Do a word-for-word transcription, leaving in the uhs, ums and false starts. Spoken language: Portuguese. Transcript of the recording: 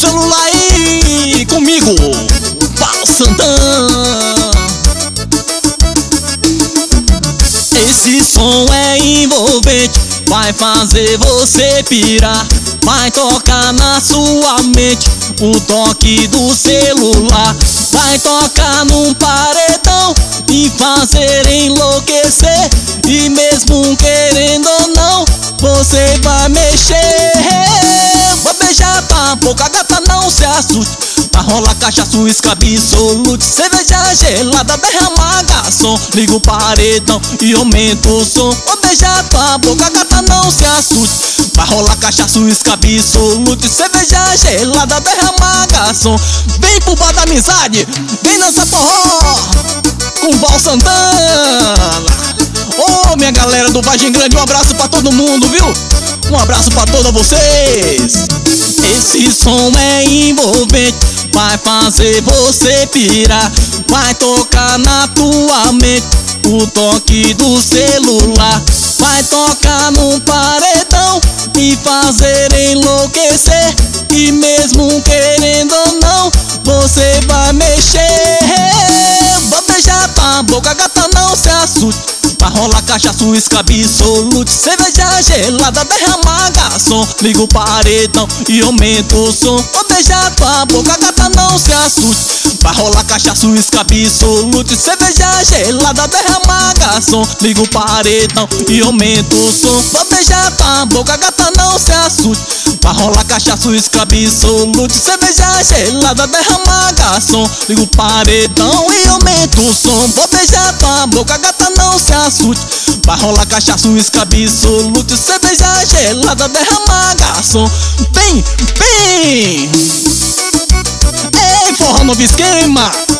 celular aí comigo, Paulo Santana. Esse som é envolvente, vai fazer você pirar, vai tocar na sua mente o toque do celular, vai tocar num paredão e fazer enlouquecer. E mesmo querendo ou não, você vai mexer. Vai beijar tua boca, gata, não se assuste. Vai rolar cachaça, uísque absolute, cerveja gelada, derrama garçom. Liga o paredão e aumenta o som. Vai beijar tua boca, gata, não se assuste. Vai rolar cachaça, uísque absolute, cerveja gelada, derrama garçom. Vem pro bar da amizade, vem dançar forró com o Paulo Santana. Ô, oh, minha galera do Vargem Grande, um abraço pra todo mundo, viu? Um abraço pra todos vocês. Esse som é envolvente, vai fazer você pirar, vai tocar na tua mente o toque do celular, vai tocar num paredão e fazer enlouquecer. E mesmo querendo ou não, você vai mexer. Vai beijar tua boca, gata, não se assuste. Vai rolar cachaça, uísque absolute, cerveja gelada, derrama garçom. Liga o paredão e aumenta o som. Vai beijar tua boca, gata, não se assuste. Vai rolar cachaça, uísque absolute, cerveja gelada, derrama garçom. Liga o paredão e aumenta o som. Vai beijar tua boca, gata, não se assuste. Vai rolar cachaça, uísque absolute, cerveja gelada, derrama garçom. Liga o paredão e aumenta o som. Vai beijar tua boca, gata, não se assuste. Vai rolar cachaça, uísque absolute, cerveja gelada, derrama garçom. Vem, vem! Ei, forró novo esquema!